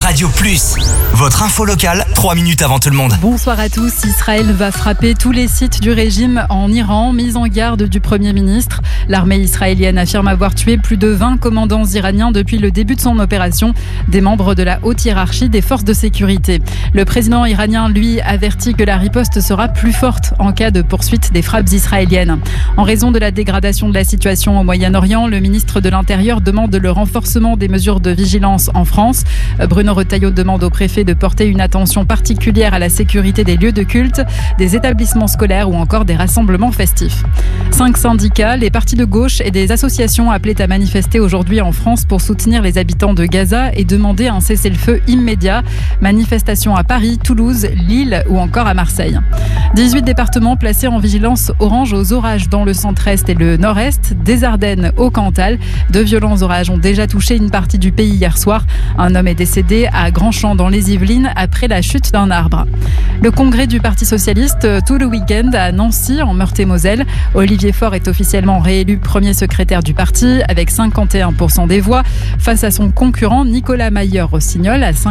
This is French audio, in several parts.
Radio Plus, votre info locale, 3 minutes avant tout le monde. Bonsoir à tous. Israël va frapper tous les sites du régime en Iran. Mise en garde du Premier ministre. L'armée israélienne affirme avoir tué plus de 20 commandants iraniens depuis le début de son opération, des membres de la haute hiérarchie des forces de sécurité. Le président iranien, lui, avertit que la riposte sera plus forte en cas de poursuite des frappes israéliennes. En raison de la dégradation de la situation au Moyen-Orient, le ministre de l'Intérieur demande le renforcement des mesures de vigilance en France. Bruno Retailleau demande au préfet de porter une attention particulière à la sécurité des lieux de culte, des établissements scolaires ou encore des rassemblements festifs. 5 syndicats, les partis de gauche et des associations appelaient à manifester aujourd'hui en France pour soutenir les habitants de Gaza et demander un cessez-le-feu immédiat. Manifestation à Paris, Toulouse, Lille ou encore à Marseille. 18 départements placés en vigilance orange aux orages dans le centre-est et le nord-est, des Ardennes au Cantal. De violents orages ont déjà touché une partie du pays hier soir. Un homme est décédé à Grandchamp dans les Yvelines après la chute d'un arbre. Le congrès du Parti socialiste tout le week-end à Nancy en Meurthe-et-Moselle. Olivier Faure est officiellement réélu premier secrétaire du parti avec 51% des voix face à son concurrent Nicolas Mayer-Rossignol à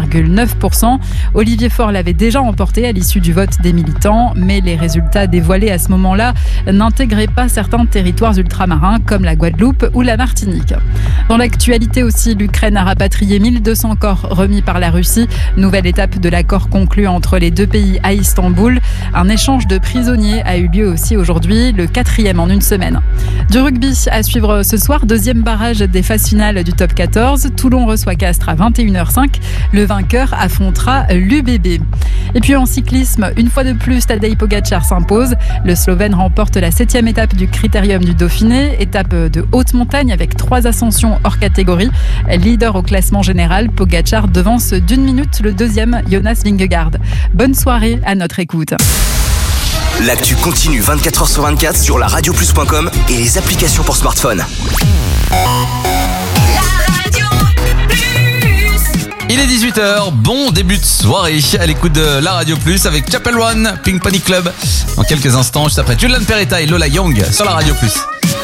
50,9%. Olivier Faure l'avait déjà emporté à l'issue du vote des militants, mais les résultats dévoilés à ce moment-là n'intégraient pas certains territoires ultramarins comme la Guadeloupe ou la Martinique. Dans l'actualité aussi, l'Ukraine a rapatrié 1200 corps remis par la Russie. Nouvelle étape de l'accord conclu entre les deux pays à Istanbul. Un échange de prisonniers a eu lieu aussi aujourd'hui, le 4e en une semaine. Du rugby à suivre ce soir, deuxième barrage des phases finales du top 14. Toulon reçoit Castres à 21h05. Le vainqueur affrontera l'UBB. Et puis en cyclisme, une fois de plus, Tadej Pogačar s'impose. Le Slovène remporte la 7e étape du Critérium du Dauphiné, étape de haute montagne avec 3 ascensions hors catégorie. Leader au classement général, Pogačar devance d'1 minute le deuxième, Jonas Vingegaard. Bonne soirée à notre écoute. L'actu continue 24h/24 sur la radioplus.com et les applications pour smartphone. Il est 18h, bon début de soirée à l'écoute de la Radio Plus avec Chapel One, Pink Pony Club. Dans quelques instants, juste après Julian Peretta et Lola Young sur la Radio Plus.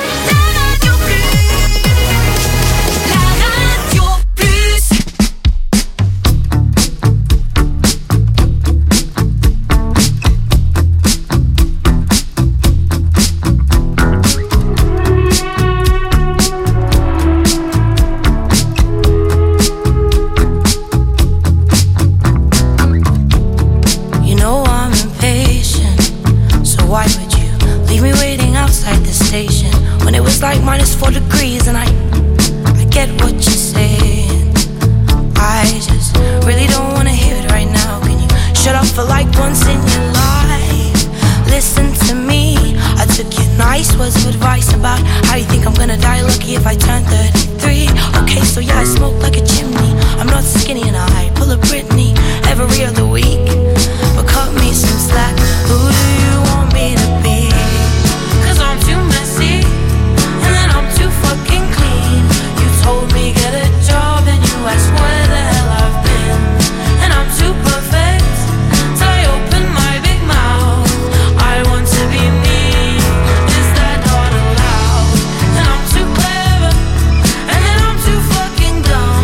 Like -4 degrees and I get what you're saying. I just really don't wanna hear it right now. Can you shut up for like once in your life? Listen to me, I took your nice words of advice about how you think I'm gonna die lucky if I turn 33. Okay, so yeah, I smoke like a chimney. I'm not skinny and I pull a Britney every other week. But cut me some slack, who do you want me to be? 'Cause I'm too messy fucking clean. You told me get a job and you asked where the hell I've been. And I'm too perfect till I open my big mouth. I want to be me, is that not allowed? And I'm too clever and then I'm too fucking dumb.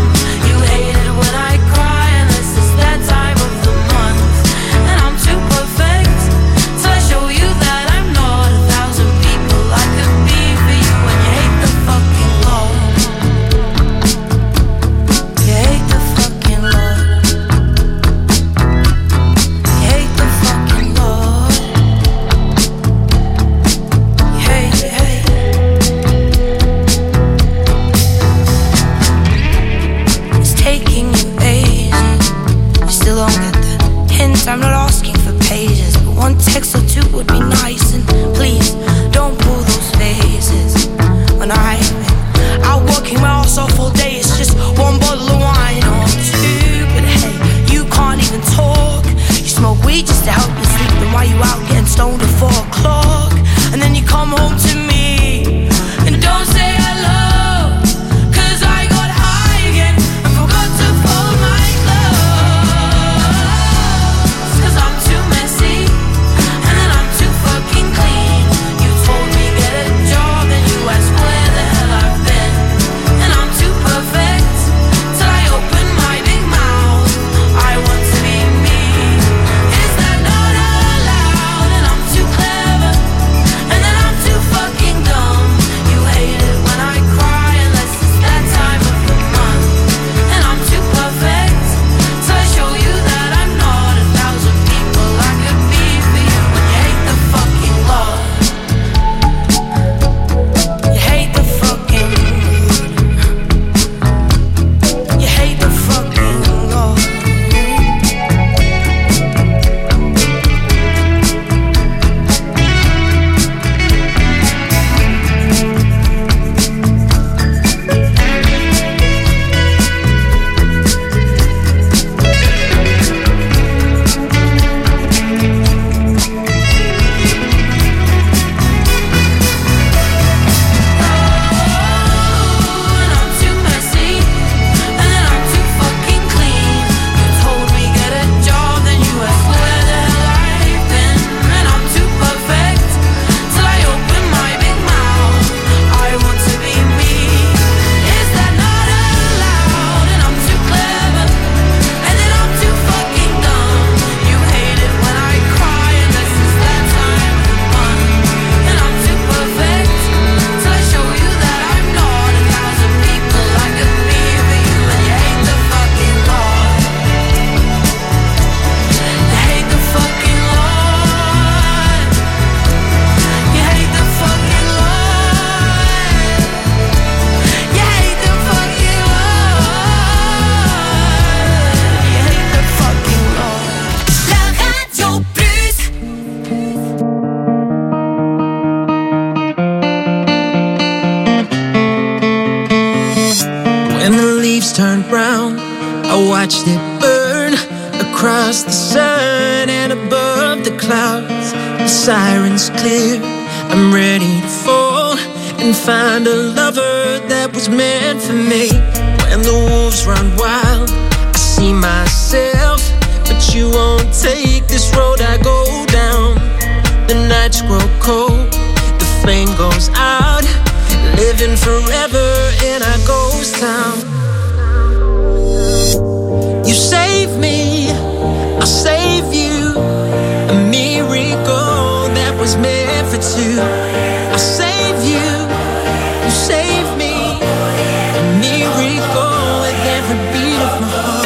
watched it burn across the sun and above the clouds. The sirens clear, I'm ready to fall and find a lover that was meant for me. When the wolves run wild, I see myself, but you won't take this road I go down. The nights grow cold, the flame goes out, living forever in our ghost town. You save me, I'll save you. A miracle that was meant for two. I'll save you, you save me. A miracle with every beat of my heart.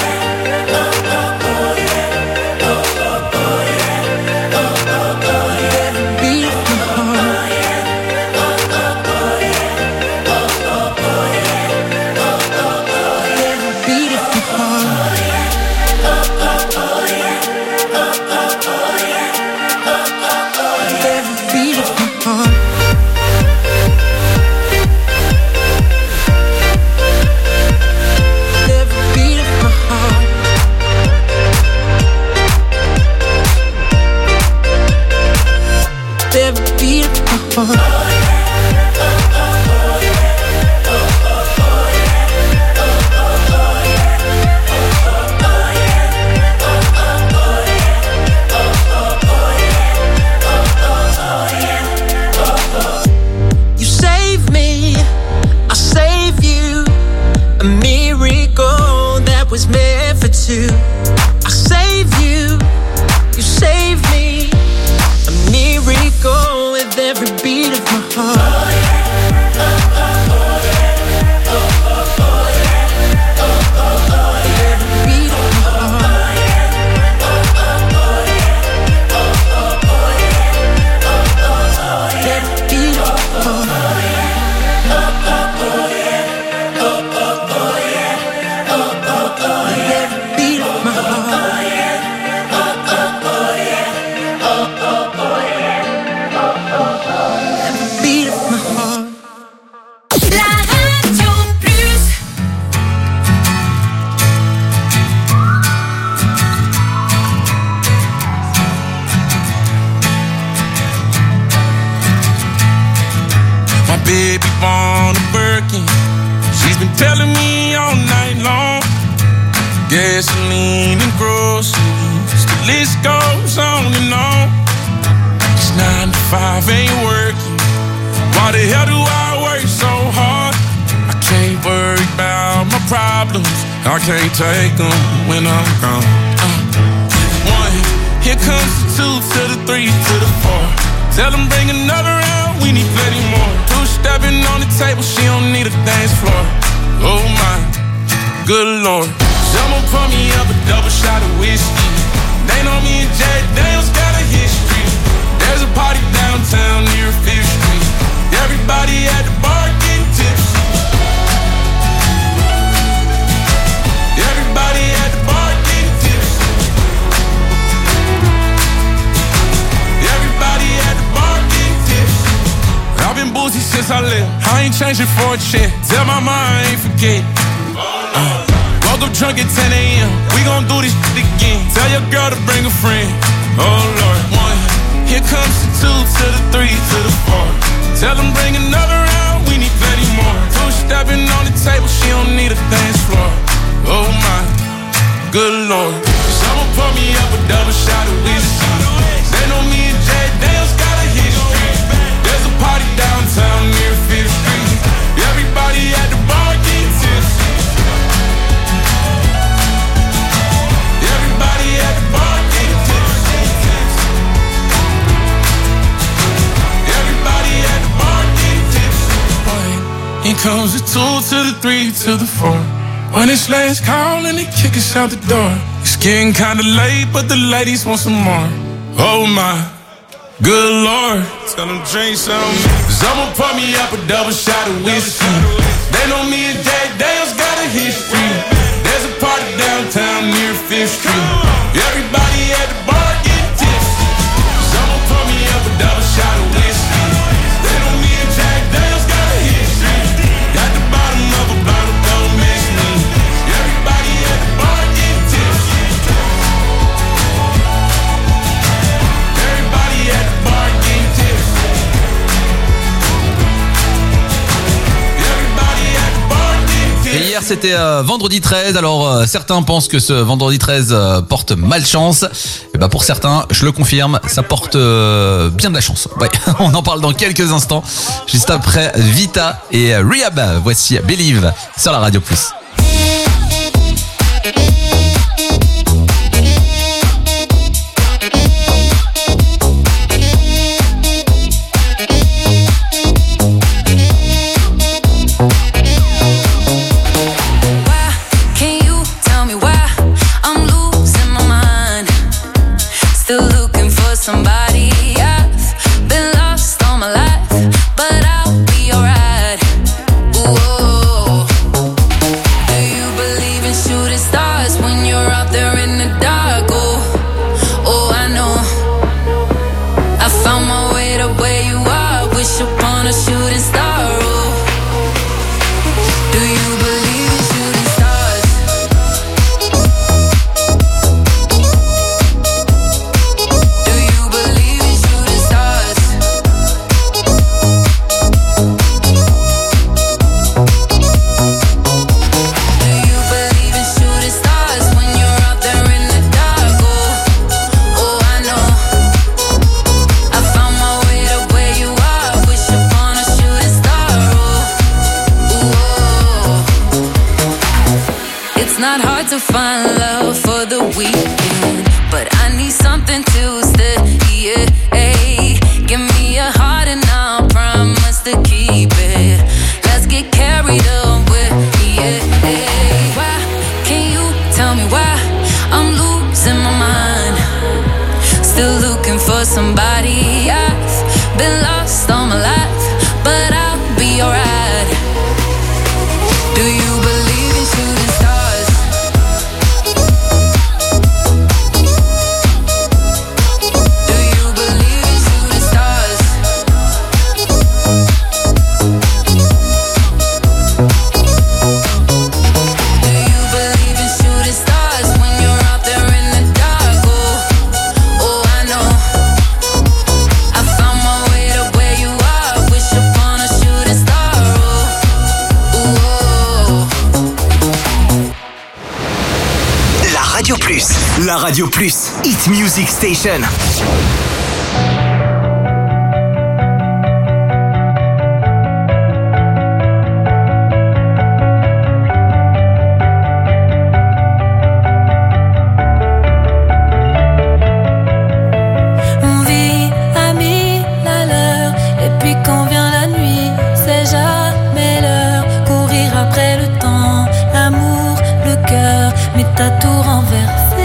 Gasoline and groceries, the list goes on and on. It's 9 to 5, ain't working. Why the hell do I work so hard? I can't worry about my problems, I can't take them when I'm gone. 1, here comes the 2 to the 3 to the 4. Tell them bring another round, we need plenty more. 2 stepping on the table, she don't need a dance floor. Oh my, good Lord. Someone pour me up a double shot of whiskey. They know me and Jack Daniels got a history. There's a party downtown near 5th Street. Everybody at the bar getting tipsy. Everybody at the bar getting tipsy. Everybody at the bar getting tipsy. I've been boozy since I left, I ain't changing for a check. Tell my mom I ain't forget. Woke up drunk at 10 a.m. We gon' do this shit again. Tell your girl to bring a friend. Oh Lord. 1, here comes the 2 to the 3 to the 4. Tell them bring another round, we need plenty more. 2 stepping on the table, she don't need a dance floor. Oh my, good Lord. Someone pour me up a double shot of whiskey. They know me and Jack Daniels got a history. There's a party downtown near 5th Street. Everybody at the bar getting tipsy. Everybody at the bar getting tipsy. Everybody at the bar getting tipsy. Here comes the 2 to the 3 to the 4. When it's last call and they kick us out the door. It's getting kinda late, but the ladies want some more. Oh my, good Lord. Tell them drink some. Someone pour me up a double shot of whiskey. They know me and Jack Daniels got a history. There's a party downtown near 5th Street. Everybody at the bar getting tipsy. Someone pour me up a double shot of whiskey. They know me and Jack Daniels got a history. Got the bottom of a bottle, don't miss me. Everybody at the bar. c'était vendredi 13. Alors certains pensent que ce vendredi 13 porte malchance. Et bah pour certains, je le confirme, ça porte bien de la chance. Ouais, on en parle dans quelques instants. Juste après Vita et Rehab. Voici Believe sur la Radio Plus. Somebody, I've been lost all my life, but I'll be alright. Whoa. Do you believe in shooting stars when you're out there in the dark? Oh, I know. I found my way to where you are. Wish upon a shooting star. Oh, do you believe in shooting stars? To find love for the weekend, but I need something to stay. Yeah, give me a heart and I'll promise to keep it. Let's get carried away. Yeah, why can you tell me why I'm losing my mind? Still looking for somebody. I've been lost all my life, but I'll be alright. Do you believe in shooting stars? La Radio Plus, Hit Music Station. On vit à 1000 à l'heure, et puis quand vient la nuit, c'est jamais l'heure. Courir après le temps, l'amour, le cœur, mais t'as tout renversé.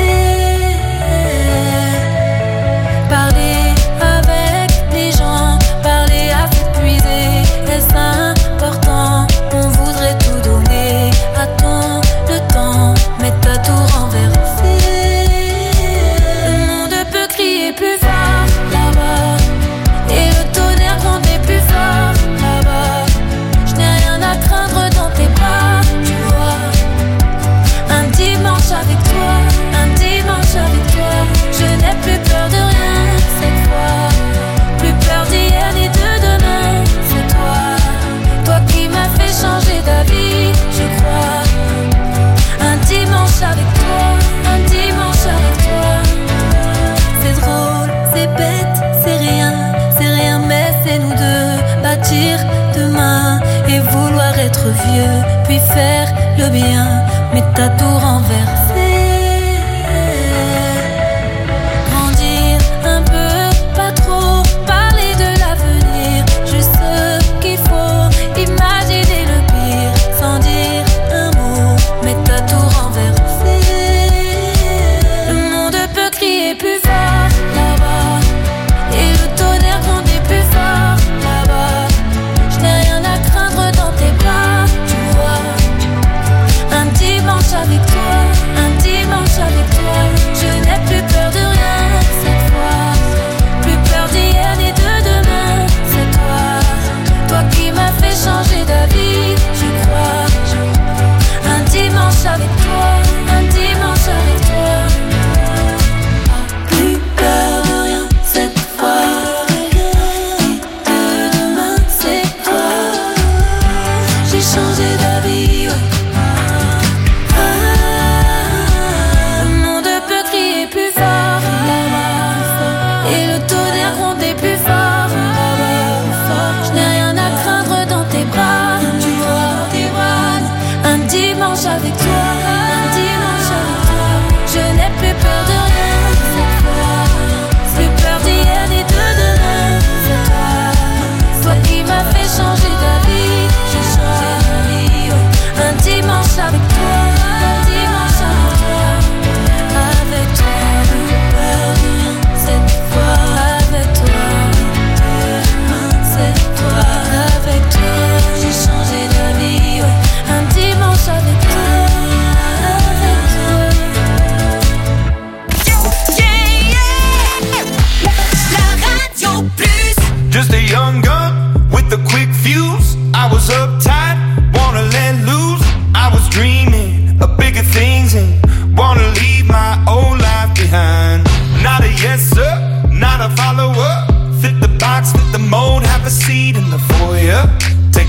Parler avec les gens, parler à s'épuiser, est-ce important? On voudrait tout donner à ton le temps, mais t'as tout renversé. Le monde peut crier plus fort là-bas, et le tonnerre gronder plus fort là-bas. Je n'ai rien à craindre dans tes bras, tu vois. Un dimanche avec toi, un dimanche avec toi. Je n'ai plus peur de rien cette fois, plus peur d'hier ni de demain. C'est toi, toi qui m'as fait changer d'avis, je crois. Un dimanche avec toi, un dimanche avec toi. C'est drôle, c'est bête, c'est rien, mais c'est nous deux. Bâtir demain et vouloir être vieux, puis faire le bien, mais t'as tout renversé. Grandir un peu, pas trop, parler de l'avenir, juste ce qu'il faut, imaginer le pire, sans dire un mot, mais t'as tout renversé. Le monde peut crier plus fort là-bas, et le tonnerre grondir plus fort là-bas. Je n'ai rien à craindre dans tes bras, tu vois. Un dimanche avec toi.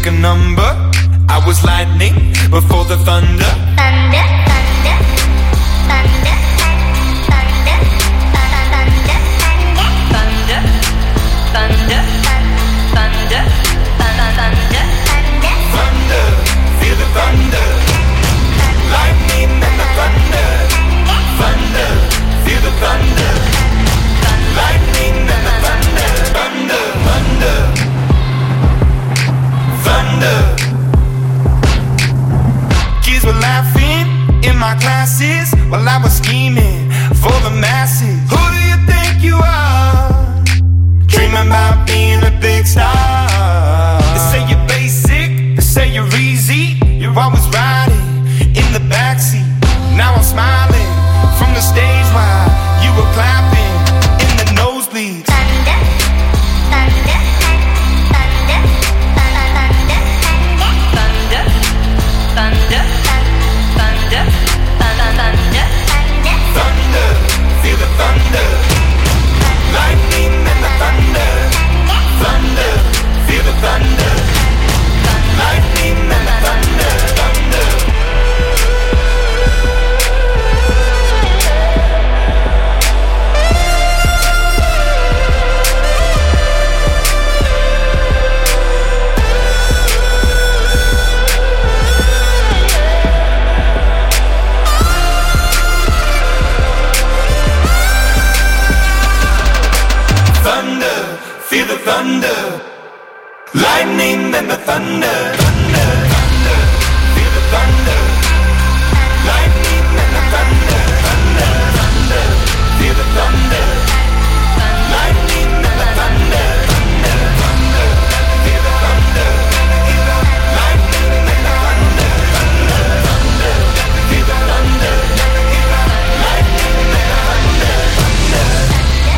pick a number. I was lightning before the thunder. Thunder, thunder, thunder, thunder, thunder, thunder, thunder, thunder, thunder, Thunder, feel the thunder. Lightning and the thunder. Thunder, feel the thunder. Lightning and the thunder. Thunder, thunder, thunder. Kids were laughing in my classes while I was scheming for the masses. Who do you think you are? Dreaming about being a big star. They say you're basic, they say you're easy. You're always riding in the backseat. Now I'm smiling from the stage while you were clapping in the nosebleeds. thunder, thunder, thunder, thunder, thunder, thunder, thunder, thunder, Thunder, feel the thunder. Lightning and the thunder. Thunder, feel the thunder. Lightning and the thunder. Thunder. Thunder, feel the thunder. Lightning and the thunder. Thunder, thunder, feel the thunder. Lightning and the thunder. Thunder, thunder, feel the thunder. Lightning and the thunder. Thunder, thunder, feel the thunder. Lightning and the thunder. Thunder, thunder, feel the thunder. Lightning and the thunder.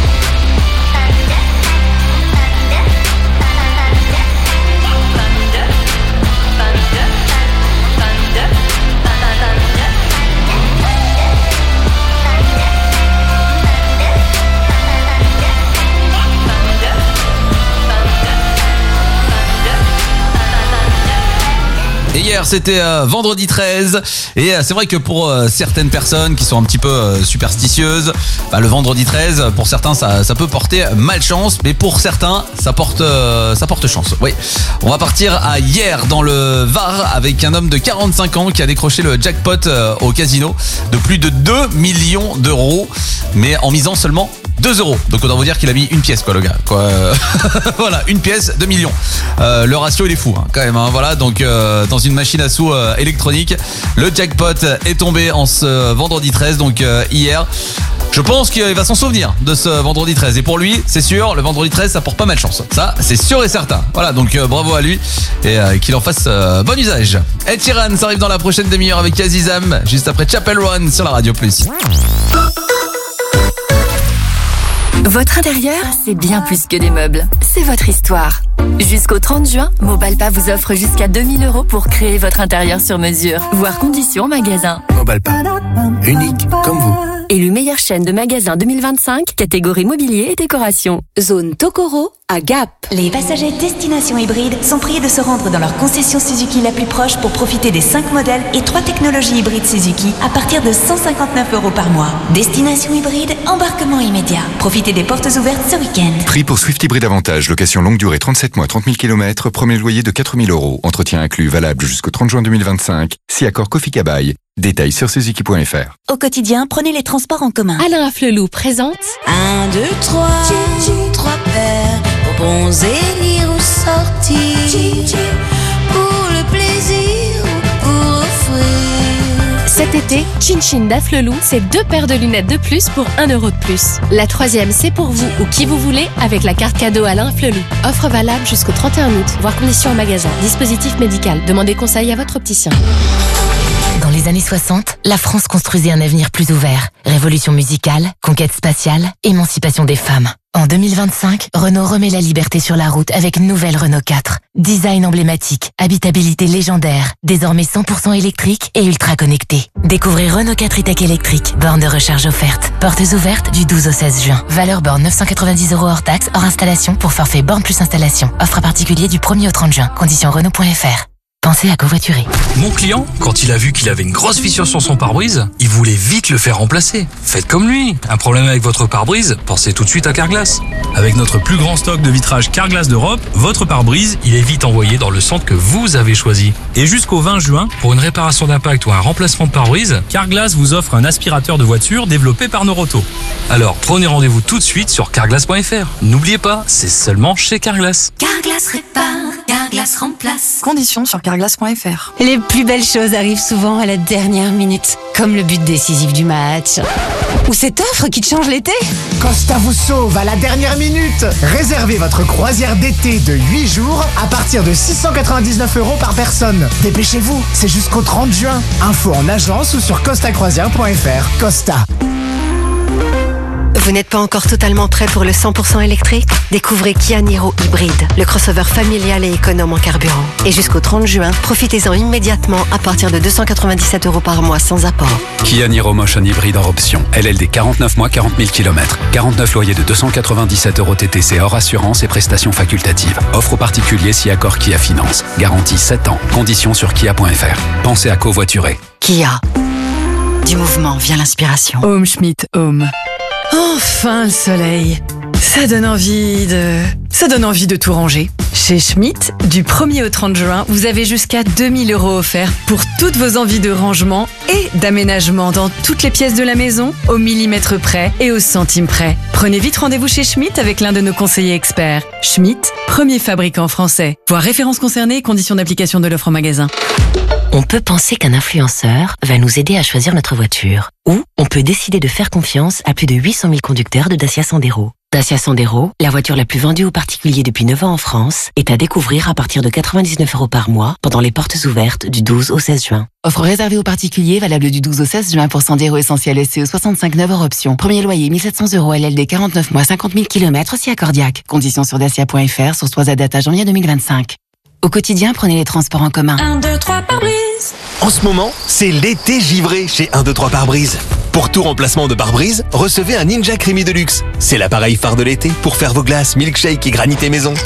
Et hier c'était vendredi 13 et c'est vrai que pour certaines personnes qui sont un petit peu superstitieuses, le vendredi 13 pour certains ça peut porter malchance, mais pour certains ça porte chance. Oui. On va partir à hier dans le Var avec un homme de 45 ans qui a décroché le jackpot au casino de plus de 2 millions d'euros, mais en misant seulement 2 euros. Donc on doit vous dire qu'il a mis une pièce le gars quoi. Voilà, une pièce, 2 millions. Le ratio il est fou quand même voilà, donc dans une machine à sous électronique, le jackpot est tombé en ce vendredi 13, donc hier. Je pense qu'il va s'en souvenir de ce vendredi 13. Et pour lui, c'est sûr, le vendredi 13, ça porte pas malchance. Ça, c'est sûr et certain. Voilà, donc bravo à lui et qu'il en fasse bon usage. Ed Sheeran, ça arrive dans la prochaine demi-heure avec Azizam, juste après Chapel Run sur la Radio Plus. Votre intérieur, c'est bien plus que des meubles. C'est votre histoire. Jusqu'au 30 juin, Mobalpa vous offre jusqu'à 2 000 € pour créer votre intérieur sur mesure. Voir conditions en magasin. Mobalpa, unique comme vous. Élu meilleure chaîne de magasins 2025, catégorie mobilier et décoration. Zone Tokoro à Gap. Les passagers Destination Hybride sont priés de se rendre dans leur concession Suzuki la plus proche pour profiter des 5 modèles et 3 technologies hybrides Suzuki à partir de 159 € par mois. Destination Hybride, embarquement immédiat. Profitez des portes ouvertes ce week-end. Prix pour Swift Hybride Avantage, location longue durée 37 mois, 30 000 km, premier loyer de 4 000 €. Entretien inclus, valable jusqu'au 30 juin 2025. Si accord Kofi Kabaï. Détails sur Suzuki.fr. Au quotidien, prenez les transports en commun. Alain Afflelou présente 1, 2, 3, 3 paires, bonbons et lire ou sortir, pour le plaisir ou pour offrir. Cet été, Chin Chin d'Afflelou, c'est 2 paires de lunettes de plus pour 1 € de plus. La 3e, c'est pour vous ou qui vous voulez avec la carte cadeau Alain Afflelou. Offre valable jusqu'au 31 août. Voir conditions en magasin. Dispositif médical. Demandez conseil à votre opticien. Dans les années 60, la France construisait un avenir plus ouvert. Révolution musicale, conquête spatiale, émancipation des femmes. En 2025, Renault remet la liberté sur la route avec une nouvelle Renault 4. Design emblématique, habitabilité légendaire, désormais 100% électrique et ultra connecté. Découvrez Renault 4 e-Tech électrique, borne de recharge offerte. Portes ouvertes du 12 au 16 juin. Valeur borne 990 € hors taxe, hors installation pour forfait borne plus installation. Offre à particulier du 1er au 30 juin. Conditions Renault.fr. Pensez à covoiturer. Mon client, quand il a vu qu'il avait une grosse fissure sur son pare-brise, il voulait vite le faire remplacer. Faites comme lui. Un problème avec votre pare-brise, pensez tout de suite à Carglass. Avec notre plus grand stock de vitrage Carglass d'Europe, votre pare-brise, il est vite envoyé dans le centre que vous avez choisi. Et jusqu'au 20 juin, pour une réparation d'impact ou un remplacement de pare-brise, Carglass vous offre un aspirateur de voiture développé par Noroto. Alors prenez rendez-vous tout de suite sur carglass.fr. N'oubliez pas, c'est seulement chez Carglass. Carglass répare, Carglass remplace. Conditions sur carglass.fr. Les plus belles choses arrivent souvent à la dernière minute, comme le but décisif du match. Ou cette offre qui te change l'été. Costa vous sauve à la dernière minute. Réservez votre croisière d'été de 8 jours à partir de 699 € par personne. Dépêchez-vous, c'est jusqu'au 30 juin. Info en agence ou sur costacroisière.fr. Costa. Vous n'êtes pas encore totalement prêt pour le 100% électrique? Découvrez Kia Niro Hybride, le crossover familial et économe en carburant. Et jusqu'au 30 juin, profitez-en immédiatement à partir de 297 € par mois sans apport. Kia Niro Motion Hybride hors option. LLD 49 mois, 40 000 km. 49 loyers de 297 € TTC hors assurance et prestations facultatives. Offre aux particuliers si accord Kia Finance. Garantie 7 ans. Conditions sur kia.fr. Pensez à covoiturer. Kia. Du mouvement vient l'inspiration. Home Schmidt Home. Enfin le soleil. Ça donne envie de tout ranger. Chez Schmidt, du 1er au 30 juin, vous avez jusqu'à 2000 € offerts pour toutes vos envies de rangement et d'aménagement dans toutes les pièces de la maison, au millimètre près et au centime près. Prenez vite rendez-vous chez Schmidt avec l'un de nos conseillers experts. Schmidt, premier fabricant français. Voir références concernées et conditions d'application de l'offre en magasin. On peut penser qu'un influenceur va nous aider à choisir notre voiture. Ou on peut décider de faire confiance à plus de 800 000 conducteurs de Dacia Sandero. Dacia Sandero, la voiture la plus vendue aux particuliers depuis 9 ans en France, est à découvrir à partir de 99 € par mois pendant les portes ouvertes du 12 au 16 juin. Offre réservée aux particuliers, valable du 12 au 16 juin pour Sandero Essentiel SCE 65 hors option. Premier loyer 1700 € LLD 49 mois 50 000 km si accordiaque. Conditions sur dacia.fr, sur soit à date à janvier 2025. Au quotidien, prenez les transports en commun. 1, 2, 3 pare-brise. En ce moment, c'est l'été givré chez 1, 2, 3 pare-brise. Pour tout remplacement de pare-brise, recevez un Ninja Creamy Deluxe. C'est l'appareil phare de l'été pour faire vos glaces, milkshake et granité maison.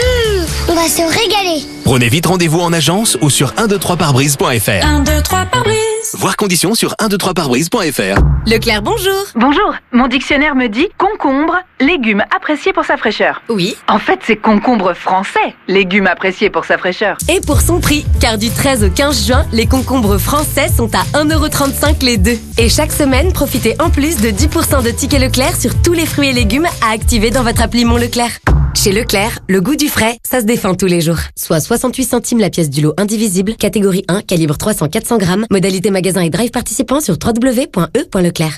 On va se régaler. Prenez vite rendez-vous en agence ou sur 123parbrise.fr. 1, 2, 3 pare-brise. Voir conditions sur 123parbrise.fr. Leclerc, bonjour. Bonjour. Mon dictionnaire me dit concombre, légume apprécié pour sa fraîcheur. Oui. En fait, c'est concombre français, légume apprécié pour sa fraîcheur. Et pour son prix, car du 13 au 15 juin, les concombres français sont à 1,35 € les deux. Et chaque semaine, profitez en plus de 10% de tickets Leclerc sur tous les fruits et légumes à activer dans votre appli Mon Leclerc. Chez Leclerc, le goût du frais, ça se défend tous les jours. Soit 68 centimes la pièce du lot indivisible, catégorie 1, calibre 300-400 grammes, modalité magasin et drive participant sur www.e.leclerc.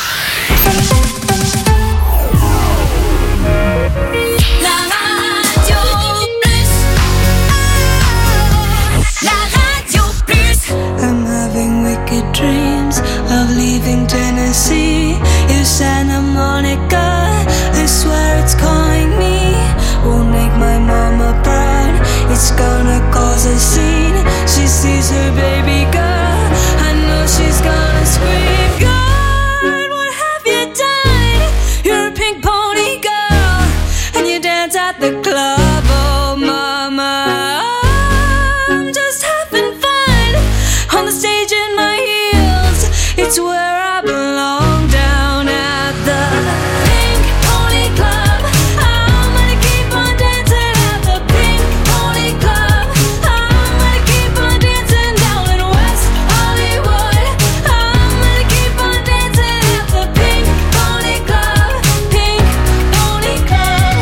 I'm having wicked dreams of leaving Tennessee. You Santa Monica, I swear it's calling me. Won't make my mama proud, it's gonna cause a scene. She sees her baby girl, I know she's gonna scream. God, what have you done? You're a pink pony girl, and you dance at the club, oh mama. I'm just having fun on the stage in my heels. It's where I belong, down at the Pink Pony Club. I'm gonna keep on dancing at the Pink Pony Club. I'm gonna keep on dancing down in West Hollywood. I'm gonna keep on dancing at the Pink Pony Club. Pink Pony Club.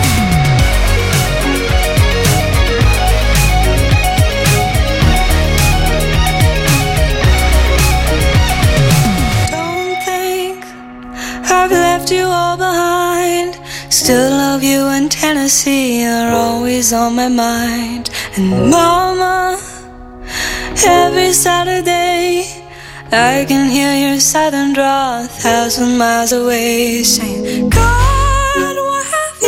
Don't think I've left you all behind. Still love you in Tennessee, you're always on my mind. And mama, every Saturday I can hear your southern drawl 1,000 miles away, saying, God, what have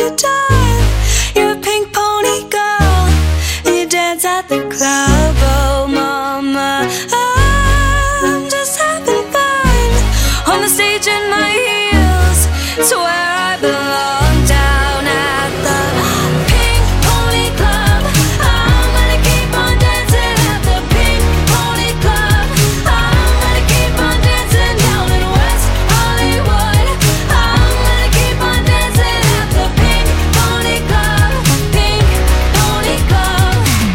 the stage in my heels to where I belong, down at the Pink Pony Club. I'm gonna keep on dancing at the Pink Pony Club. I'm gonna keep on dancing down in West Hollywood. I'm gonna keep on dancing at the Pink Pony Club. Pink Pony Club.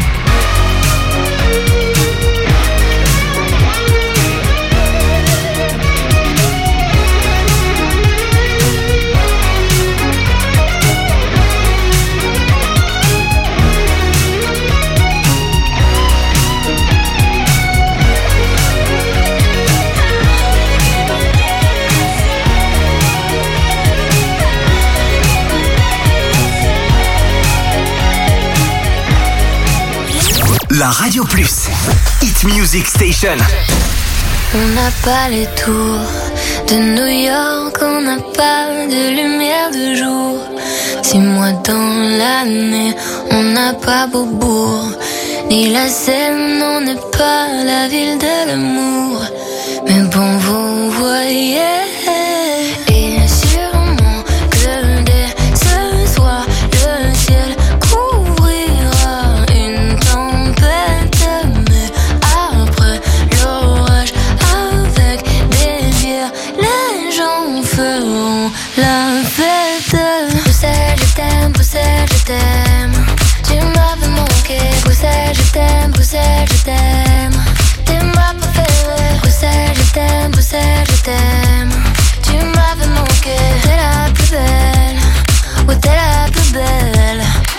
La Radio Plus, Hit Music Station. On n'a pas les tours de New York, on n'a pas de lumière de jour. 6 mois dans l'année, on n'a pas Beaubourg, ni la Seine, on n'est pas la ville de l'amour. Mais bon, vous voyez, et sûrement que dès ce soir, le ciel couvrira une tempête. Mais après l'orage, avec des bières, les gens feront la fête. Bruxelles, je t'aime, Bruxelles, je t'aime. Tu m'avais manqué, Bruxelles, je t'aime, Bruxelles, je t'aime. T'es ma préférée, Bruxelles, je t'aime, Bruxelles, je t'aime. Tu m'avais manqué, t'es la plus belle, ouais t'es la plus belle.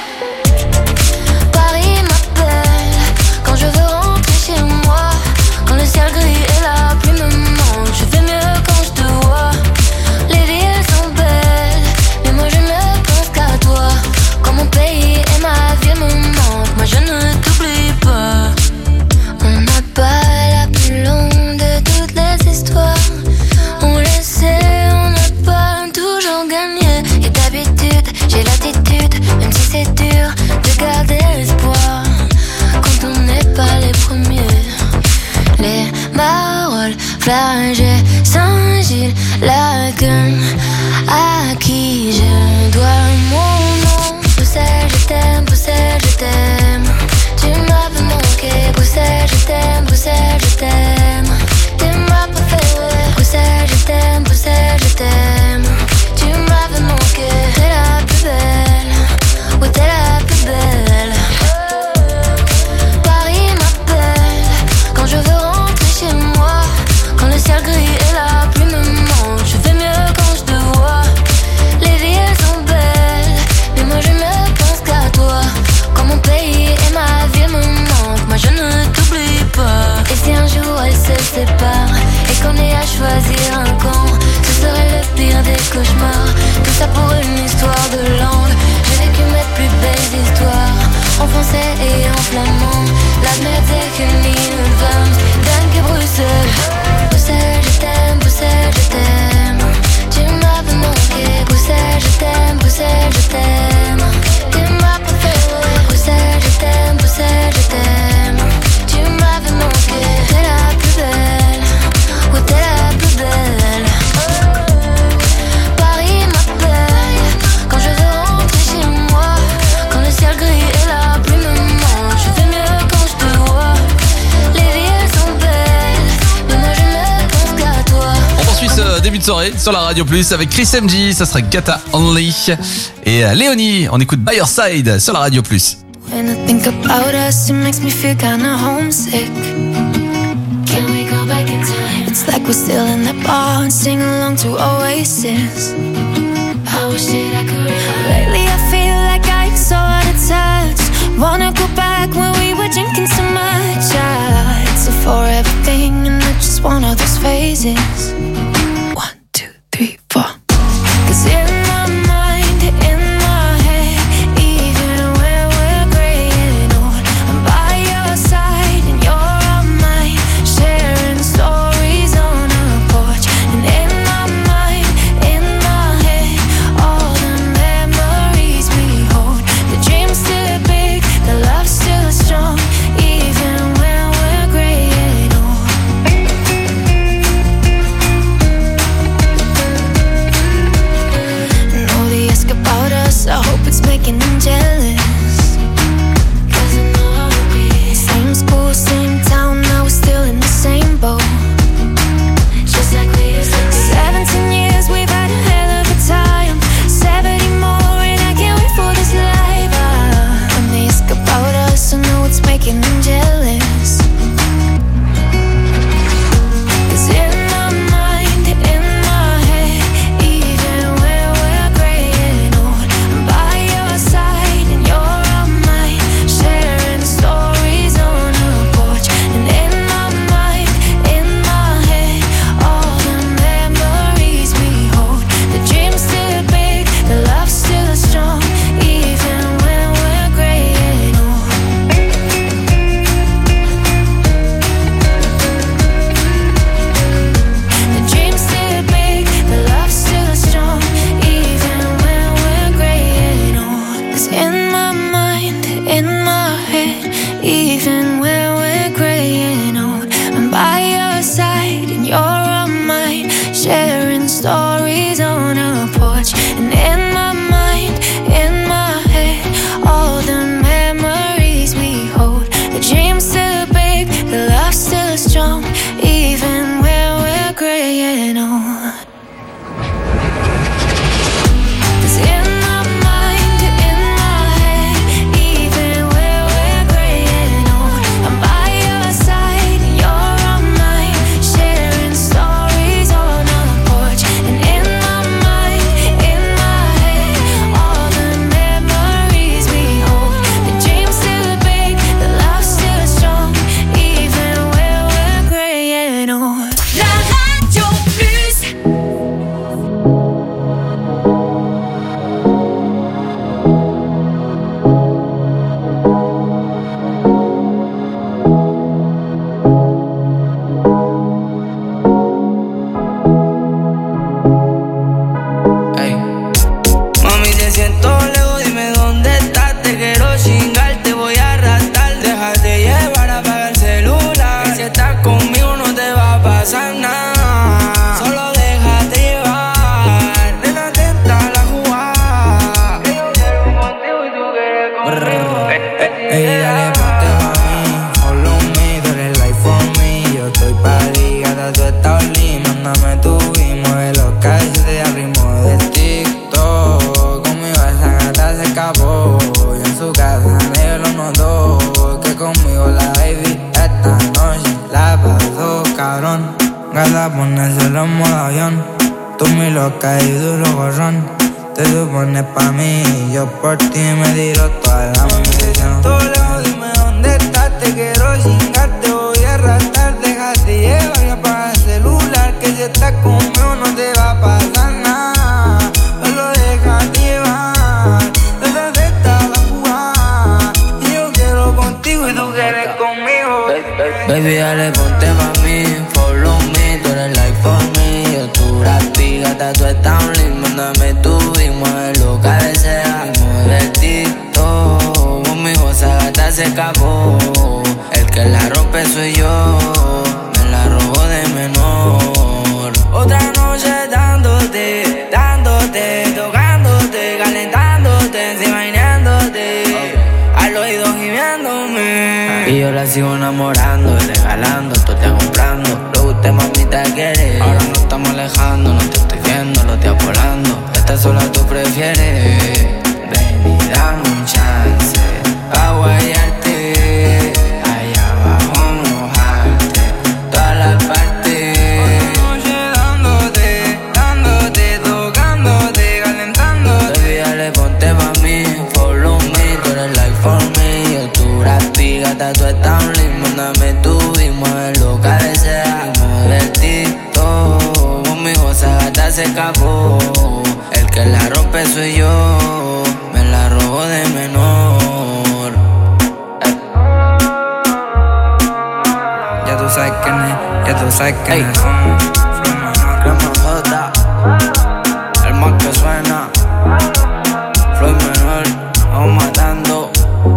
Paris m'appelle, quand je veux rentrer chez moi. Quand le ciel gris et la pluie me manquent, je fais mieux quand je te vois. Les villes sont belles, mais moi je ne pense qu'à toi. Quand mon pays et ma vie me manquent, moi je ne t'oublie pas. On n'a pas la plus longue de toutes les histoires. On le sait, on n'a pas toujours gagné. Et d'habitude, j'ai l'attitude, même si c'est dur, de garder l'espoir. Quand on n'est pas les premiers. Les paroles, flagey, Saint-Gilles, Lagunes, à qui je dois mon nom. Bruxelles, je t'aime, Bruxelles, je t'aime. Tu m'avais manqué, Bruxelles, je t'aime, Bruxelles, je t'aime. T'es ma préférée, Bruxelles, je t'aime, Bruxelles, je t'aime. Tu m'avais manqué, t'es la plus belle, ouais t'es la plus belle. Paris m'appelle, quand je veux rentrer chez moi. Quand le ciel gris et la pluie me manquent, je fais mieux quand je te vois. Les villes sont belles, mais moi je ne pense qu'à toi. Quand mon pays et ma vie me manquent, moi je ne t'oublie pas. Et si un jour elles se séparent et qu'on ait à choisir un camp, ce serait le pire des cauchemars. Tout ça pour une histoire de langue. J'ai vécu mes plus belles histoires en français et en flamand. Laat me tegen in Vlaams, dank je Bruxelles. Bruxelles, je t'aime, Bruxelles, je t'aime. Tu m'avais manqué, Bruxelles, je t'aime, Bruxelles, je t'aime. T'es ma préférée, Bruxelles, je t'aime, Bruxelles, je t'aime. Tu m'avais manqué, t'es la plus belle, ouais t'es la plus belle. Paris m'appelle, quand je veux rentrer chez moi. Quand le ciel gris et la pluie me manquent, je fais mieux quand je te vois. Les villes sont belles, mais moi je ne pense qu'à toi. On poursuit ce début de soirée sur la Radio Plus avec Chris MJ, ça sera Gata Only. Et Léonie, on écoute By Your Side sur la Radio Plus. When I think about us, it makes me feel kinda homesick. Can we go back in time? It's like we're still in that bar and sing along to Oasis. I wish that I could. Lately I feel like I'm so out of touch. Wanna go back when we were drinking so much. It's a forever thing and not just one of those phases. 1, 2, 3, 4. 'Cause in my mind, in my head, even when we're graying old, I'm by your side and you're on mine, sharing stories on a porch. And in my mind, in my head, all the memories we hold. The dream's still big, the love's still strong, even when we're graying old. stories on a porch. And in my mind, in my head, all the memories we hold. The dream's still big, the love's still strong, even when we're gray and old. Gata, ponérselo en modo avión. Tú mi loca y duro gorrón. Te supones pa' mí y yo por ti me tiro toda la munición. Todo lejos, dime dónde estás. Te quiero chingar, te voy a arrastrar. Déjate llevar y apaga el celular. Que si estás conmigo no te va a pasar nada. Solo déjate llevar. Desde esta la jugada. Y yo quiero contigo y tú quieres conmigo. Baby, dale, ponte pa' mí. Follow me, tú eres like for me. Yo tu rapi, gata, tú estás un lindo. Mándame tu y muévelo, cabecea. Mueve el TikTok. Conmigo esa gata se escapó. El que la rompe soy yo. Me la robo de menor. Otra noche dándote, dándote, tocándote, calentándote, encima imaginándote. Al oído gimiéndome. Y yo la sigo enamorando, regalando, tú te comprando. Lo que usted mamita quiere. Ahora no estamos alejando, no te estoy viendo, lo estoy volando. Esta sola tú prefieres. Ven y dame un chance pa' guayarte. Allá abajo mojarte todas las partes. Otra noche dándote, dándote, tocándote, calentándote. Baby, dale, ponte pa' mí. Follow me, tú eres like for me. Yo tu rapi, gata, tú estás un lindo. Mándame tu y muévelo, cabecea. Mueve el TikTok. Conmigo esa gata se escapó. El que la rompe soy yo. Me la robo de menor. Ya tú sabes quién es, ya tú sabes quién es. Crema J, el más que suena. Floyd menor, vamos matando.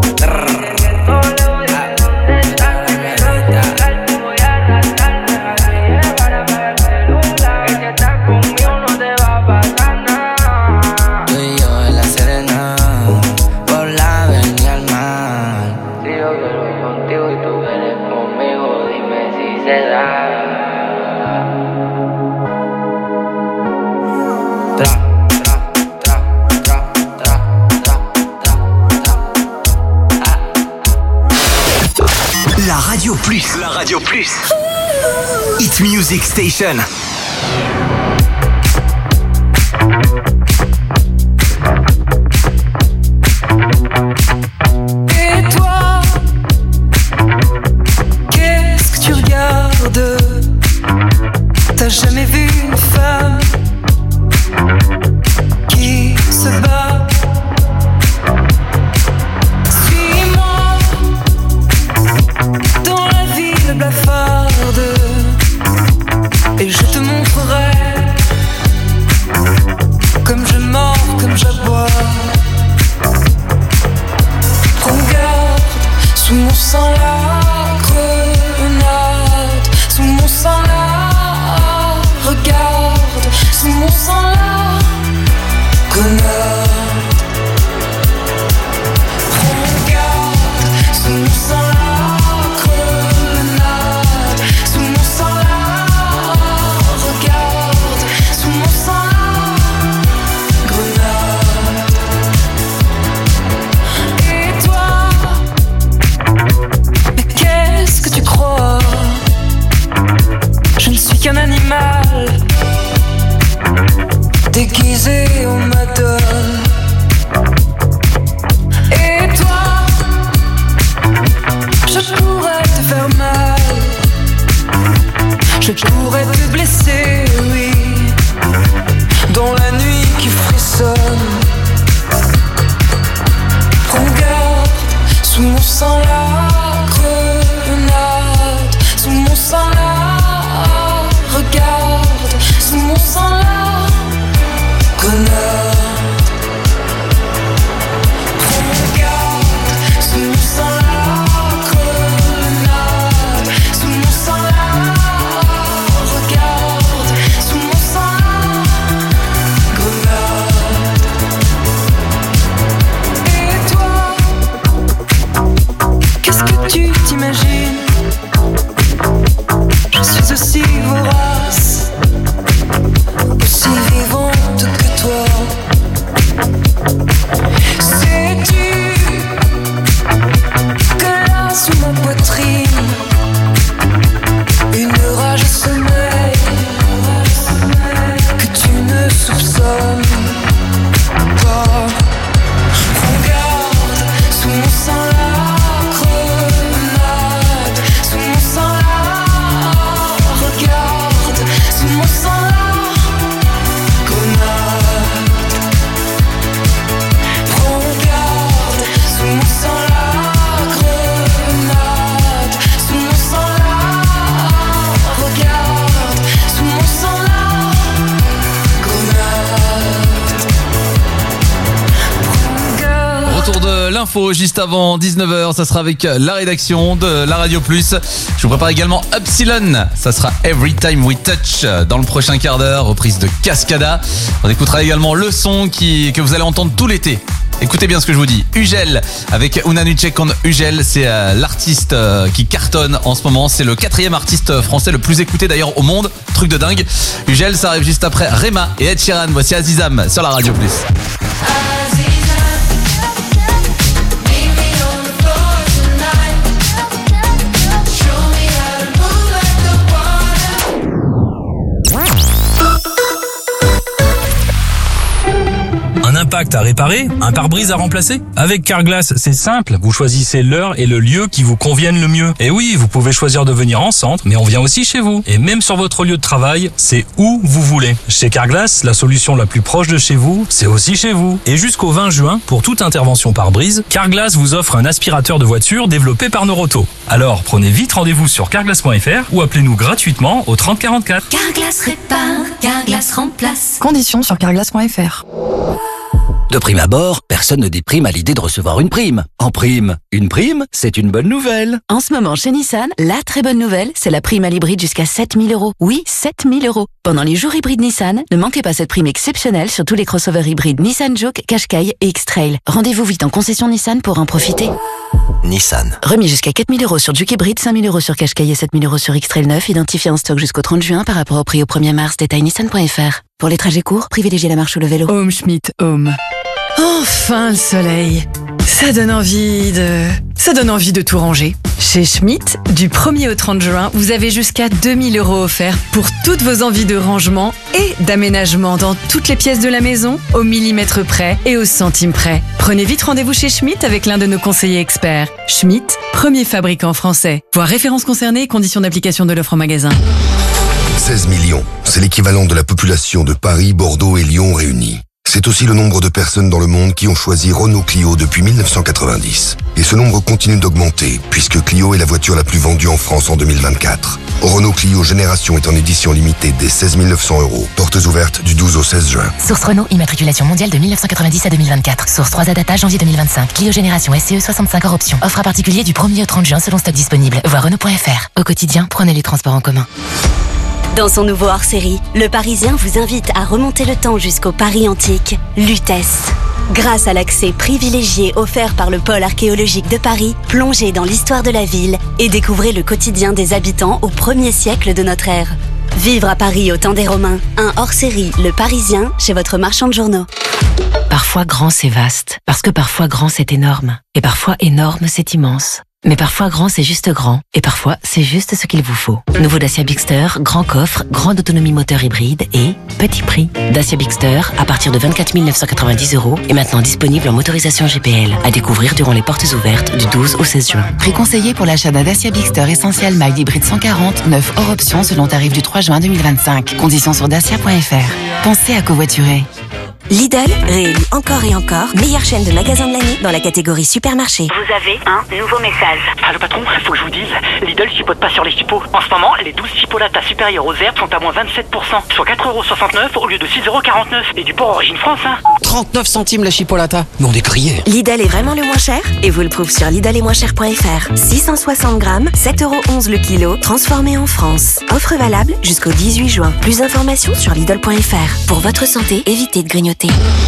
La Radio Plus. La Radio Plus. Hit Music Station. Et toi, qu'est-ce que tu regardes? T'as jamais vu une femme qui se bat? Suis-moi dans la ville blafarde et je te montrerai déguisé en madone. Et toi, je pourrais te faire mal, je pourrais te blesser, oui, dans la nuit qui frissonne. Prends garde, sous mon sang la grenade, sous mon sang la regarde, sous mon sang la grenade. Prends garde, sous mon sang la grenade, sous mon sang la regarde, sous mon sang la grenade. Et toi, qu'est-ce que tu t'imagines? Je suis aussi vorace, aussi vivante que toi. Sais-tu que là sous ma poitrine, une rage sommeille que tu ne soupçonnes pas. Prends garde, sous mon sang la grenade, sous mon sang la regarde, sous mon sang la grenade. Prends garde, sous mon sang la grenade, sous mon sang la regarde, sous mon sang la grenade. Retour de l'info juste avant 19h, ça sera avec la rédaction de la Radio Plus. Je vous prépare également Upsilon, ça sera Every Time We Touch dans le prochain quart d'heure, reprise de Cascada. On écoutera également le son que vous allez entendre tout l'été. Écoutez bien ce que je vous dis. Ugel avec Una Nucek on Ugel, c'est l'artiste qui cartonne en ce moment. C'est le 4e artiste français le plus écouté d'ailleurs au monde. Truc de dingue. Ugel, ça arrive juste après Rema et Ed Sheeran. Voici Azizam sur la Radio Plus. Un impact à réparer, un pare-brise à remplacer? Avec Carglass, c'est simple. Vous choisissez l'heure et le lieu qui vous conviennent le mieux. Et oui, vous pouvez choisir de venir en centre, mais on vient aussi chez vous. Et même sur votre lieu de travail, c'est où vous voulez. Chez Carglass, la solution la plus proche de chez vous, c'est aussi chez vous. Et jusqu'au 20 juin, pour toute intervention pare-brise, Carglass vous offre un aspirateur de voiture développé par Noroto. Alors, prenez vite rendez-vous sur carglass.fr ou appelez-nous gratuitement au 30 44. Carglass répare, Carglass remplace. Conditions sur carglass.fr. De prime abord, personne ne déprime à l'idée de recevoir une prime. En prime, une prime, c'est une bonne nouvelle. En ce moment, chez Nissan, la très bonne nouvelle, c'est la prime à l'hybride jusqu'à 7 000 €. Oui, 7 000 €. Pendant les jours hybrides Nissan, ne manquez pas cette prime exceptionnelle sur tous les crossovers hybrides Nissan Juke, Qashqai et X-Trail. Rendez-vous vite en concession Nissan pour en profiter. Nissan. Remis jusqu'à 4 000 € sur Juke hybride, 5 000 € sur Qashqai et 7 000 € sur X-Trail 9, identifié en stock jusqu'au 30 juin par rapport au prix au 1er mars. Détail nissan.fr. Pour les trajets courts, privilégiez la marche ou le vélo. Home Schmidt Home. Enfin le soleil. Ça donne envie de tout ranger. Chez Schmitt, du 1er au 30 juin, vous avez jusqu'à 2 000 € offerts pour toutes vos envies de rangement et d'aménagement dans toutes les pièces de la maison, au millimètre près et au centime près. Prenez vite rendez-vous chez Schmitt avec l'un de nos conseillers experts. Schmitt, premier fabricant français. Voir références concernées et conditions d'application de l'offre en magasin. 16 millions, c'est l'équivalent de la population de Paris, Bordeaux et Lyon réunis. C'est aussi le nombre de personnes dans le monde qui ont choisi Renault Clio depuis 1990. Et ce nombre continue d'augmenter, puisque Clio est la voiture la plus vendue en France en 2024. Renault Clio Génération est en édition limitée dès 16 900 €. Portes ouvertes du 12 au 16 juin. Source Renault, immatriculation mondiale de 1990 à 2024. Source 3A data janvier 2025. Clio Génération SCE 65 hors option. Offre à particulier du 1er au 30 juin selon stock disponible. Voir Renault.fr. Au quotidien, prenez les transports en commun. Dans son nouveau hors-série, Le Parisien vous invite à remonter le temps jusqu'au Paris antique, Lutèce. Grâce à l'accès privilégié offert par le pôle archéologique de Paris, plongez dans l'histoire de la ville et découvrez le quotidien des habitants au 1er siècle de notre ère. Vivre à Paris au temps des Romains, un hors-série Le Parisien chez votre marchand de journaux. Parfois grand c'est vaste, parce que parfois grand c'est énorme, et parfois énorme c'est immense. Mais parfois grand c'est juste grand, et parfois c'est juste ce qu'il vous faut. Nouveau Dacia Bigster, grand coffre, grande autonomie moteur hybride et petit prix. Dacia Bigster à partir de 24 990 € est maintenant disponible en motorisation GPL. À découvrir durant les portes ouvertes du 12 au 16 juin. Prix conseillé pour l'achat d'un Dacia Bigster Essential Mild Hybride 140, 9 hors option selon tarif du 3 juin 2025. Conditions sur dacia.fr. Pensez à covoiturer. Lidl, réélu encore et encore, meilleure chaîne de magasins de l'année dans la catégorie supermarché. Vous avez un nouveau message. Allô patron, faut que je vous dise, Lidl chipote pas sur les chipots. En ce moment, les 12 chipolatas supérieures aux herbes sont à moins 27%, soit 4,69 € au lieu de 6,49 €. Et du porc origine France, hein. 39 centimes la chipolata. Mais on est grillés. Lidl est vraiment le moins cher et vous le prouve sur lidlesetmoincher.fr. 660 grammes, 7,11 € le kilo, transformé en France. Offre valable jusqu'au 18 juin. Plus d'informations sur lidl.fr. Pour votre santé, évitez de grignoter.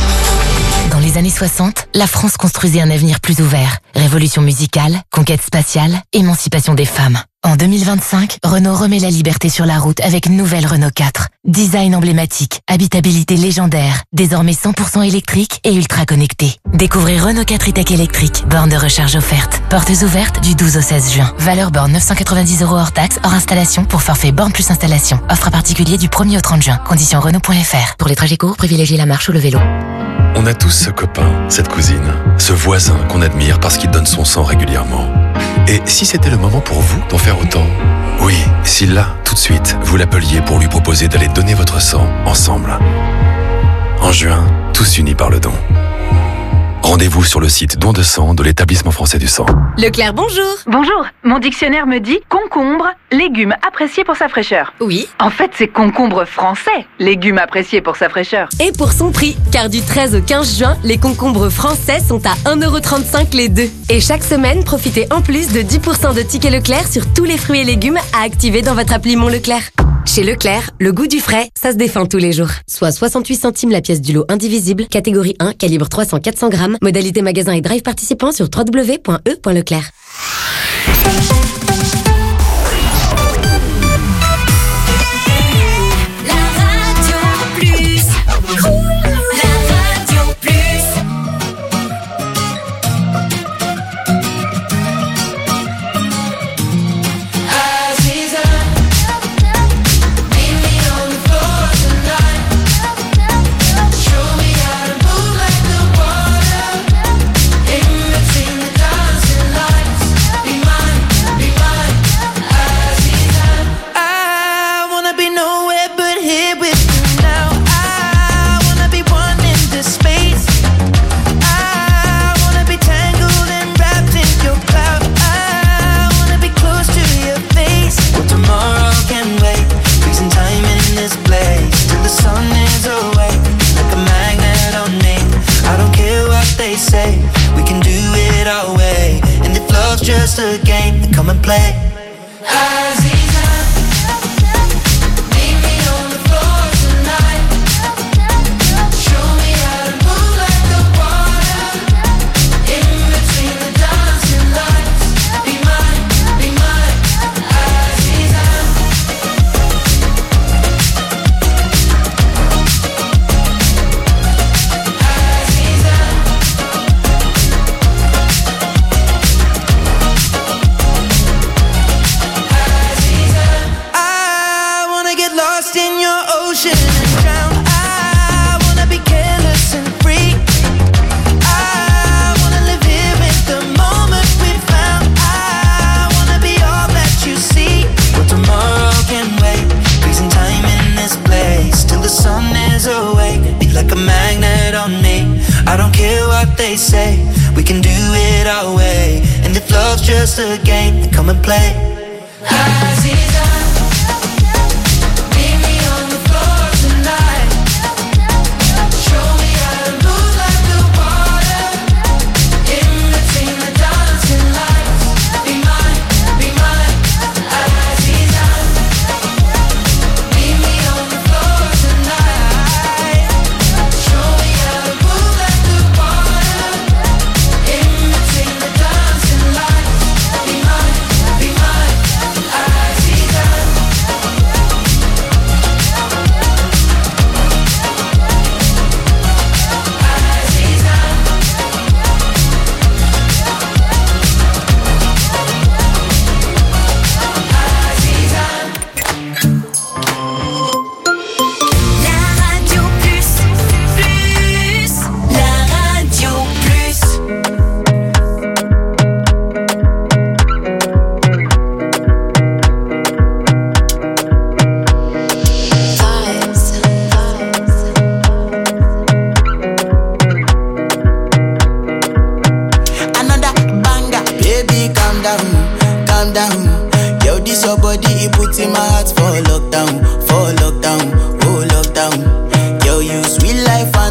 Dans les années 60, la France construisait un avenir plus ouvert. Révolution musicale, conquête spatiale, émancipation des femmes. En 2025, Renault remet la liberté sur la route avec une nouvelle Renault 4. Design emblématique, habitabilité légendaire, désormais 100% électrique et ultra connecté. Découvrez Renault 4 e-tech électrique, borne de recharge offerte. Portes ouvertes du 12 au 16 juin. Valeur borne 990 € hors taxe, hors installation pour forfait borne plus installation. Offre à particulier du 1er au 30 juin. Conditions Renault.fr. Pour les trajets courts, privilégiez la marche ou le vélo. On a tous ce copain, cette cousine, ce voisin qu'on admire parce qu'il donne son sang régulièrement. Et si c'était le moment pour vous d'en faire autant? Oui, si là, tout de suite, vous l'appeliez pour lui proposer d'aller donner votre sang ensemble. En juin, tous unis par le don. Rendez-vous sur le site Don de sang de l'Établissement français du sang. Leclerc, bonjour. Bonjour, mon dictionnaire me dit concombre, légume apprécié pour sa fraîcheur. Oui. En fait, c'est concombre français, légume apprécié pour sa fraîcheur. Et pour son prix, car du 13 au 15 juin, les concombres français sont à 1,35 € les deux. Et chaque semaine, profitez en plus de 10% de tickets Leclerc sur tous les fruits et légumes à activer dans votre appli Mon Leclerc. Chez Leclerc, le goût du frais, ça se défend tous les jours. Soit 68 centimes la pièce du lot indivisible, catégorie 1, calibre 300-400 grammes, modalité magasin et drive participant sur www.e.leclerc. We can do it our way, and if love's just a game, then come and play. They say we can do it our way, and if love's just a game, then come and play.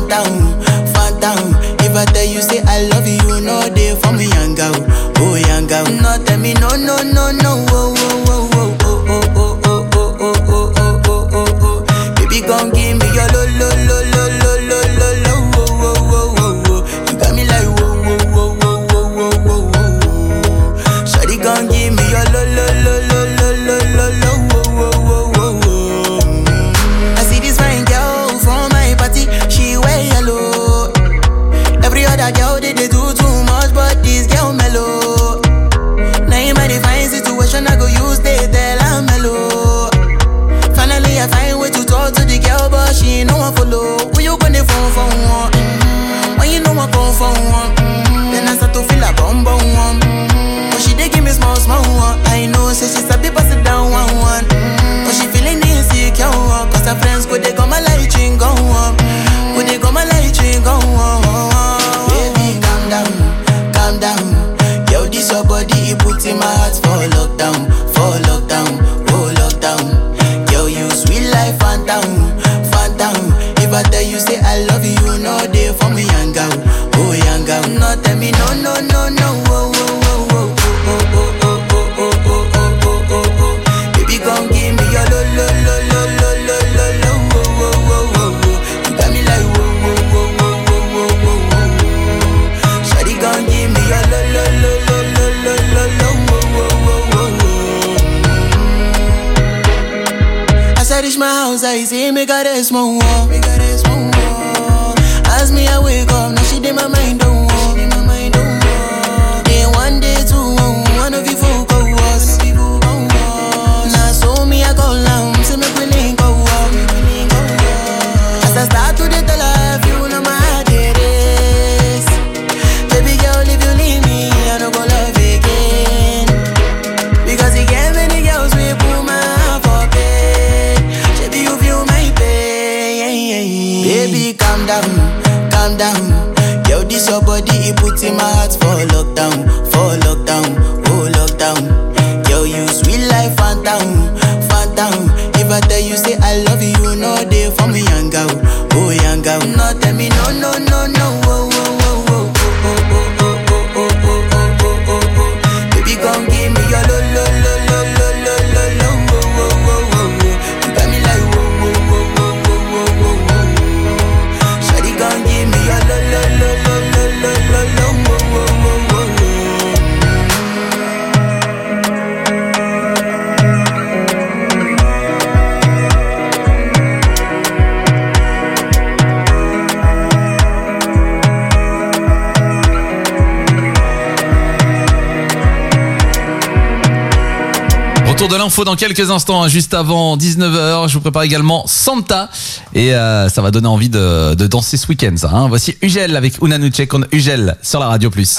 phantom, phantom. If I tell you say I love you, no day for me, young girl, oh young girl. No tell me no, no, no, no, oh, oh, oh, oh, oh, oh, oh, oh, oh, oh, oh, oh, oh, oh. Baby, gon' give me your lo, lo, lo, lo, lo, lo, lo, lo, oh, oh, oh, oh, oh. You got me like whoa, whoa, whoa, whoa, whoa, whoa, whoa, whoa. Shawty gon' give me your lo, lo, lo, lo, lo, lo, lo, lo, oh, oh, oh, oh, oh. I see this fine girl from my party, she wear yellow. Every other girl they do too much, but this girl mellow. Now in my divine situation, I go use they tell I'm mellow. Finally I find way to talk to the girl, but she ain't no one follow. Who you gonna phone for one? When you know I come for one, then I start to feel a bum bum one. But she dey give me small small one. I know say she's a bit pass it down one one. But she feeling insecure, cause her friends go they come my light ring go on. Go they come my light ring go on. Baby calm down, calm down. Yo this your body, it puts in my heart for lockdown, oh lockdown. Yo you sweet life, phantom, phantom. If I tell you say I love you, no day for me, young girl, oh young girl. No tell me no, no, no, no, oh, oh, oh, oh, oh, oh, oh, oh, oh, oh, oh, oh, oh, oh. Baby gon' give me your lo, lo, lo, lo, lo, lo, lo, lo, oh, oh, oh, oh, oh. You got me like whoa, whoa, whoa, whoa, whoa, whoa, whoa, whoa. Shawty gon' give me your lo, lo, lo, lo, lo, lo, lo, lo, oh, oh, oh, oh, oh. As I reach my house, I see me got a small wall. As me I wake up, now she did my mind don't walk. Day one, day two, one of you folk go us. Now so me I go down, say me we link go up. As I start to the tell her, you know my heart it is. Baby girl, if you leave me, I don't go love again. Because you get many girls we put my heart for bed. Baby, you feel my pain. Baby, calm down, calm down. Yo, this your body, it puts in my heart for lockdown, oh lockdown. Yo, you sweet life, phantom, phantom. If I tell you say I love you, no day for me, young girl, oh young girl. No tell me no, no, no, no, oh, oh, oh, oh, oh, oh, oh, oh, oh, oh, oh, oh, oh, oh. Baby, gon' give me your lo, lo, lo, lo, lo, lo, lo, lo, oh, oh, oh, oh, oh. You got me like whoa, whoa, whoa, whoa, whoa, whoa, whoa. Shawty gon' give me your lo, lo, lo, lo, lo, lo, lo, lo, oh, oh, oh, oh, oh. Retour de l'info dans quelques instants, juste avant 19h. Je vous prépare également Santa et ça va donner envie de danser ce week-end, ça, hein. Voici Ugel avec Una Nuche con Ugel sur la Radio Plus.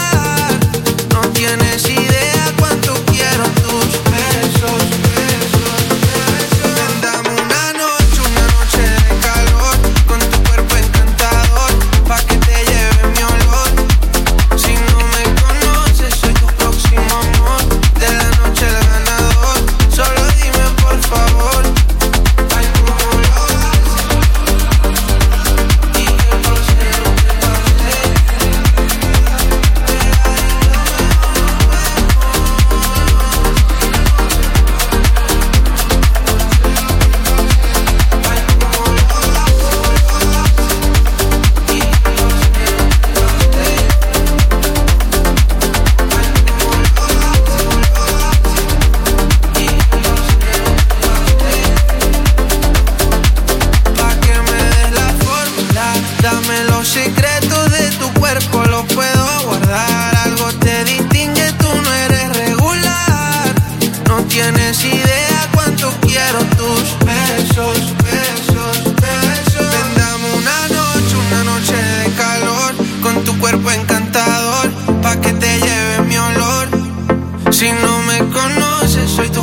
Tienes idea cuánto quiero tus besos.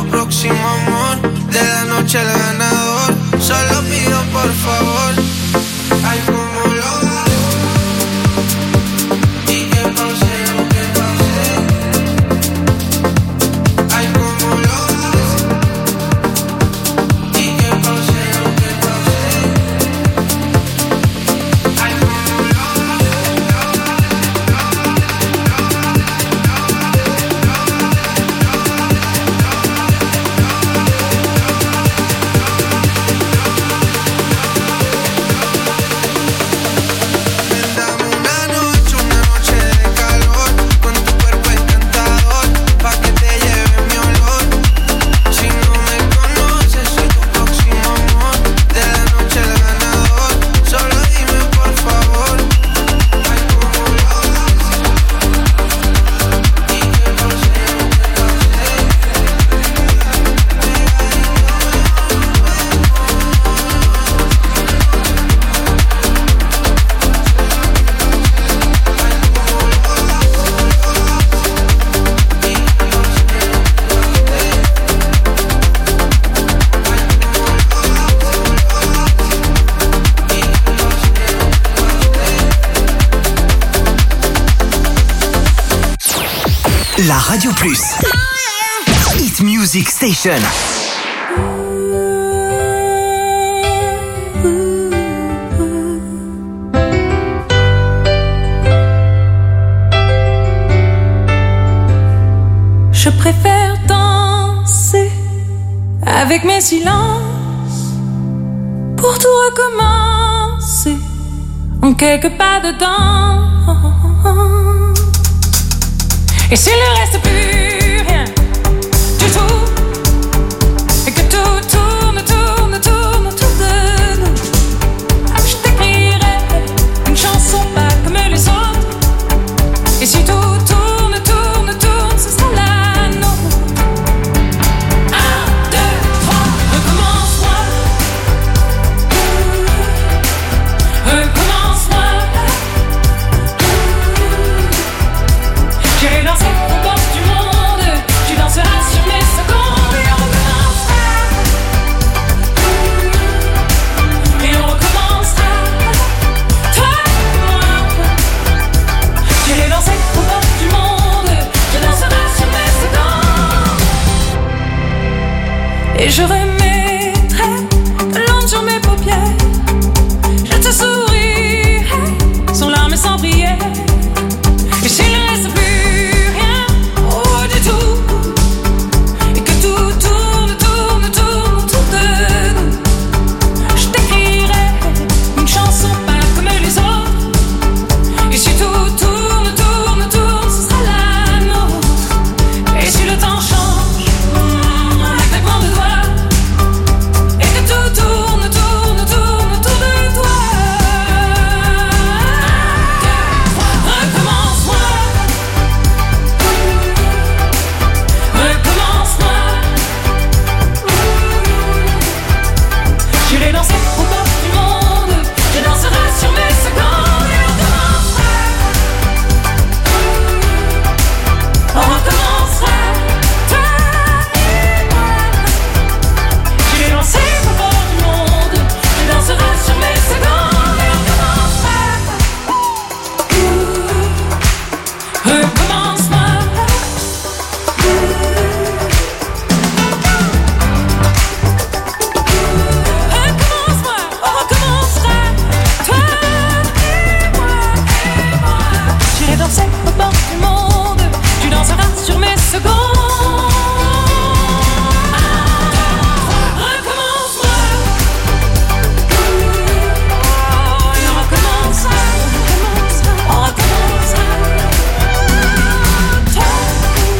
próximo amor. De la noche al ganador, solo pido por favor. Ay, como lo hago. Y que pase lo que pase. Ay, como lo hago. Y que pase lo que pase. Ay, como lo La Radio Plus. Hit Music Station. Je préfère danser avec mes silences pour tout recommencer en quelques pas dedans. Et s'il ne reste plus rien du tout, et que tout tourne, tourne, tourne autour de nous, je t'écrirai une chanson pas comme les autres. Et si tout tourne, tourne, tourne, ce sera la nôtre. 1, 2, 3, recommence-moi. Recommence-moi. J'irai danser aux portes du monde. Tu danseras sur mes secondes. Et on recommencera. Et on recommencera. Toi et moi. J'irai danser aux portes du monde. Tu danseras sur mes secondes. Et je remercie